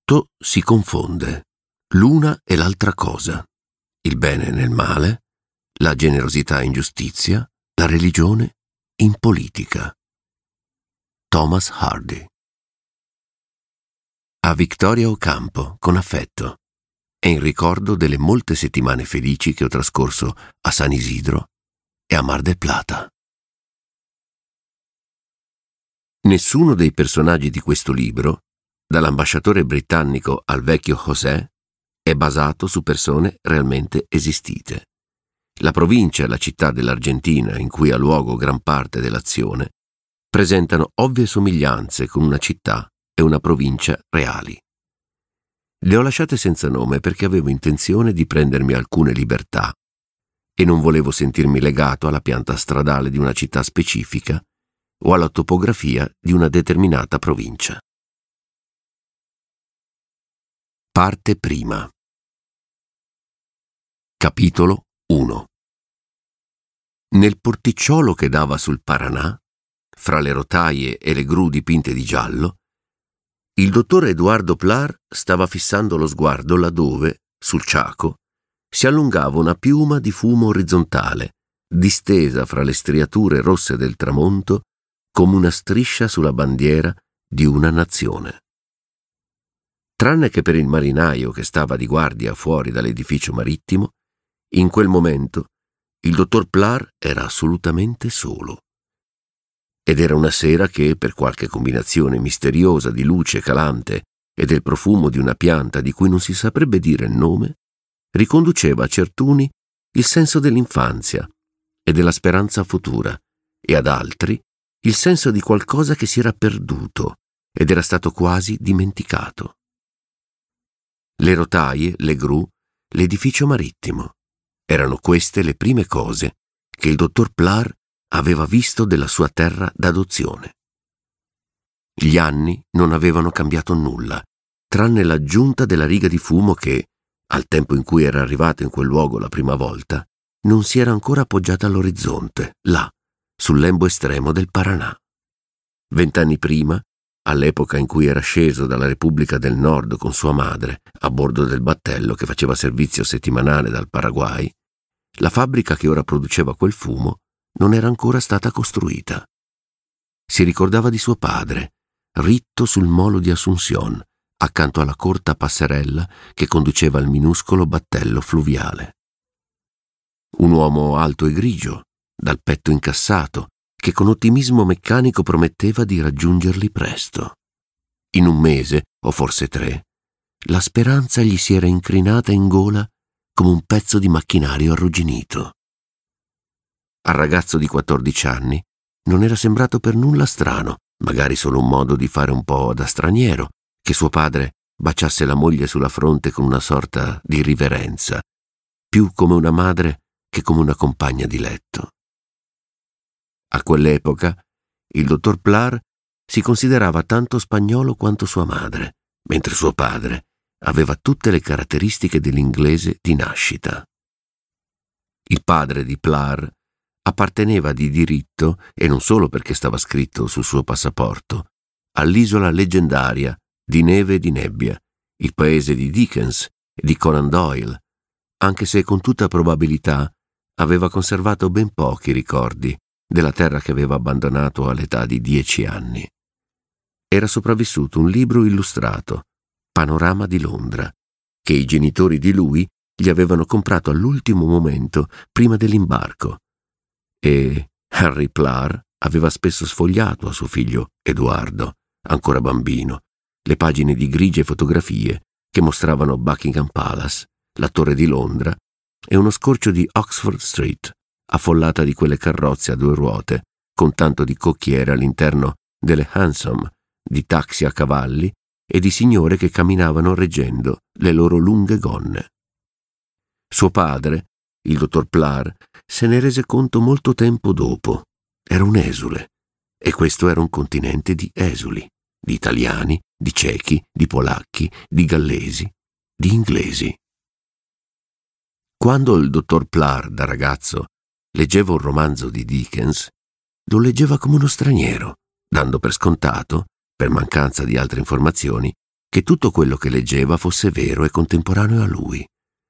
tutto si confonde, l'una e l'altra cosa, il bene nel male, la generosità in giustizia, la religione in politica. Thomas Hardy. A Victoria Ocampo, con affetto, e in ricordo delle molte settimane felici che ho trascorso a San Isidro e a Mar del Plata. Nessuno dei personaggi di questo libro, dall'ambasciatore britannico al vecchio José, è basato su persone realmente esistite. La provincia e la città dell'Argentina, in cui ha luogo gran parte dell'azione, presentano ovvie somiglianze con una città e una provincia reali. Le ho lasciate senza nome perché avevo intenzione di prendermi alcune libertà e non volevo sentirmi legato alla pianta stradale di una città specifica o alla topografia di una determinata provincia. Parte prima. Capitolo 1. Nel porticciolo che dava sul Paranà, fra le rotaie e le gru dipinte di giallo, il dottor Edoardo Plar stava fissando lo sguardo laddove, sul ciaco, si allungava una piuma di fumo orizzontale, distesa fra le striature rosse del tramonto come una striscia sulla bandiera di una nazione. Tranne che per il marinaio che stava di guardia fuori dall'edificio marittimo, in quel momento il dottor Plar era assolutamente solo. Ed era una sera che, per qualche combinazione misteriosa di luce calante e del profumo di una pianta di cui non si saprebbe dire il nome, riconduceva a certuni il senso dell'infanzia e della speranza futura, e ad altri il senso di qualcosa che si era perduto ed era stato quasi dimenticato. Le rotaie, le gru, l'edificio marittimo. Erano queste le prime cose che il dottor Plar aveva visto della sua terra d'adozione. Gli anni non avevano cambiato nulla, tranne l'aggiunta della riga di fumo che, al tempo in cui era arrivato in quel luogo la prima volta, non si era ancora appoggiata all'orizzonte, là, sul lembo estremo del Paranà. 20 anni prima, all'epoca in cui era sceso dalla Repubblica del Nord con sua madre, a bordo del battello che faceva servizio settimanale dal Paraguay, la fabbrica che ora produceva quel fumo non era ancora stata costruita. Si ricordava di suo padre, ritto sul molo di Asunción, accanto alla corta passerella che conduceva al minuscolo battello fluviale. Un uomo alto e grigio, dal petto incassato, che con ottimismo meccanico prometteva di raggiungerli presto. In un mese, o forse 3, la speranza gli si era incrinata in gola come un pezzo di macchinario arrugginito. Al ragazzo di 14 anni non era sembrato per nulla strano, magari solo un modo di fare un po' da straniero, che suo padre baciasse la moglie sulla fronte con una sorta di riverenza, più come una madre che come una compagna di letto. A quell'epoca il dottor Plar si considerava tanto spagnolo quanto sua madre, mentre suo padre aveva tutte le caratteristiche dell'inglese di nascita. Il padre di Plar apparteneva di diritto, e non solo perché stava scritto sul suo passaporto, all'isola leggendaria di neve e di nebbia, il paese di Dickens e di Conan Doyle, anche se con tutta probabilità aveva conservato ben pochi ricordi della terra che aveva abbandonato all'età di 10 anni. Era sopravvissuto un libro illustrato, Panorama di Londra, che i genitori di lui gli avevano comprato all'ultimo momento prima dell'imbarco, e Harry Plar aveva spesso sfogliato a suo figlio Edoardo, ancora bambino, le pagine di grigie fotografie che mostravano Buckingham Palace, la Torre di Londra e uno scorcio di Oxford Street, affollata di quelle carrozze a 2 ruote, con tanto di cocchiere all'interno delle hansom, di taxi a cavalli e di signore che camminavano reggendo le loro lunghe gonne. Suo padre, il dottor Plar, se ne rese conto molto tempo dopo. Era un esule, e questo era un continente di esuli, di italiani, di cechi, di polacchi, di gallesi, di inglesi. Quando il dottor Plar, da ragazzo, leggeva un romanzo di Dickens, lo leggeva come uno straniero, dando per scontato, per mancanza di altre informazioni, che tutto quello che leggeva fosse vero e contemporaneo a lui.